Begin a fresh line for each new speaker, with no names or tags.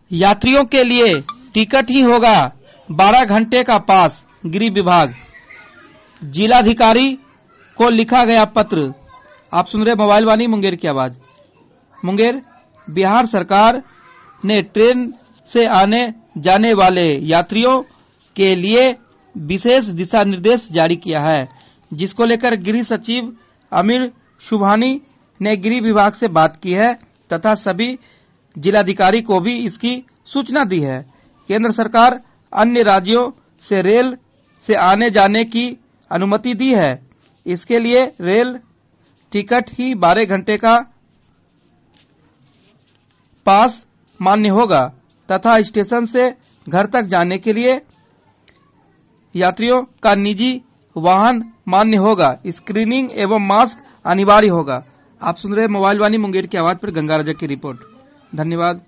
यात्रियों के लिए टिकट ही होगा 12 घंटे का पास। गृह विभाग जिलाधिकारी को लिखा गया पत्र। आप सुन रहे मोबाइल वाणी मुंगेर की आवाज। मुंगेर, बिहार सरकार ने ट्रेन से आने जाने वाले यात्रियों के लिए विशेष दिशा निर्देश जारी किया है, जिसको लेकर गृह सचिव अमीर सुबहानी ने गृह विभाग से बात की है तथा सभी जिलाधिकारी को भी इसकी सूचना दी है। केंद्र सरकार अन्य राज्यों से रेल से आने जाने की अनुमति दी है। इसके लिए रेल टिकट ही 12 घंटे का पास मान्य होगा तथा स्टेशन से घर तक जाने के लिए यात्रियों का निजी वाहन मान्य होगा। स्क्रीनिंग एवं मास्क अनिवार्य होगा। आप सुन रहे मोबाइल वाणी मुंगेर की आवाज पर गंगा राजा की रिपोर्ट। धन्यवाद।